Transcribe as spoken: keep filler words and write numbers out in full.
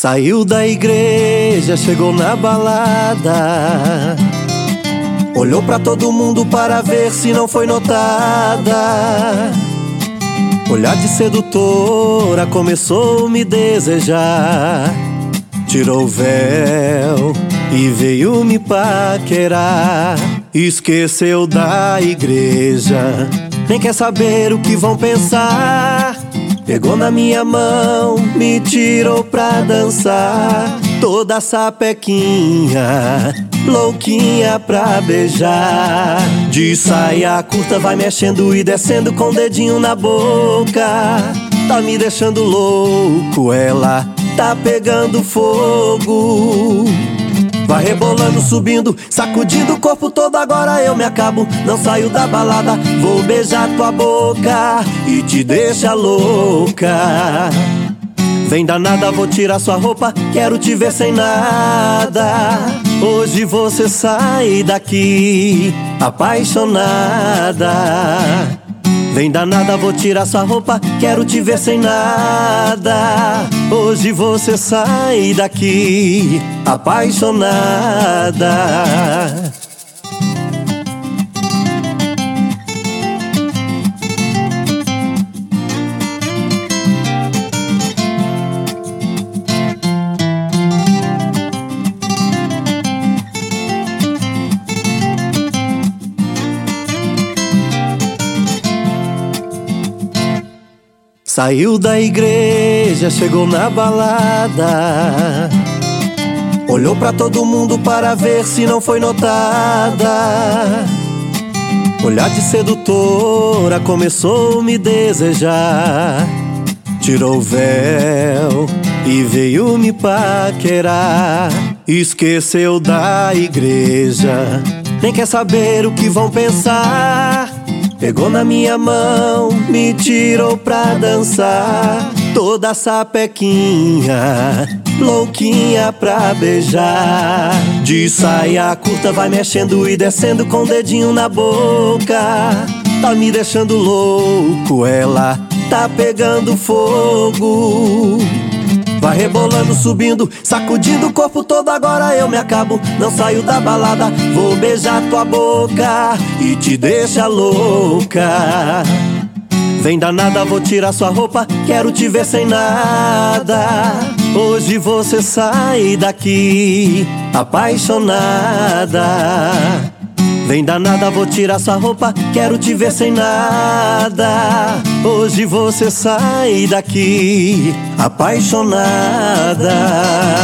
Saiu da igreja, chegou na balada, olhou pra todo mundo para ver se não foi notada. Olhar de sedutora, começou a me desejar. Tirou o véu e veio me paquerar. Esqueceu da igreja, nem quer saber o que vão pensar. Pegou na minha mão, me tirou pra dançar. Toda sapequinha, louquinha pra beijar. De saia curta vai mexendo e descendo com o dedinho na boca. Tá me deixando louco, ela tá pegando fogo. Vai rebolando, subindo, sacudindo o corpo todo. Agora eu me acabo, não saio da balada. Vou beijar tua boca e te deixa louca. Vem danada, vou tirar sua roupa, quero te ver sem nada. Hoje você sai daqui apaixonada. Vem danada, vou tirar sua roupa, quero te ver sem nada. Hoje você sai daqui apaixonada. Saiu da igreja, chegou na balada, olhou pra todo mundo para ver se não foi notada. Olhar de sedutora, começou a me desejar. Tirou o véu e veio me paquerar. Esqueceu da igreja, nem quer saber o que vão pensar. Pegou na minha mão, me tirou pra dançar. Toda sapequinha, louquinha pra beijar. De saia curta vai mexendo e descendo com o dedinho na boca. Tá me deixando louco, ela tá pegando fogo. Vai rebolando, subindo, sacudindo o corpo todo. Agora eu me acabo, não saio da balada. Vou beijar tua boca e te deixa louca. Vem danada, vou tirar sua roupa, quero te ver sem nada. Hoje você sai daqui apaixonada. Vem danada, vou tirar sua roupa, quero te ver sem nada. Hoje você sai daqui apaixonada.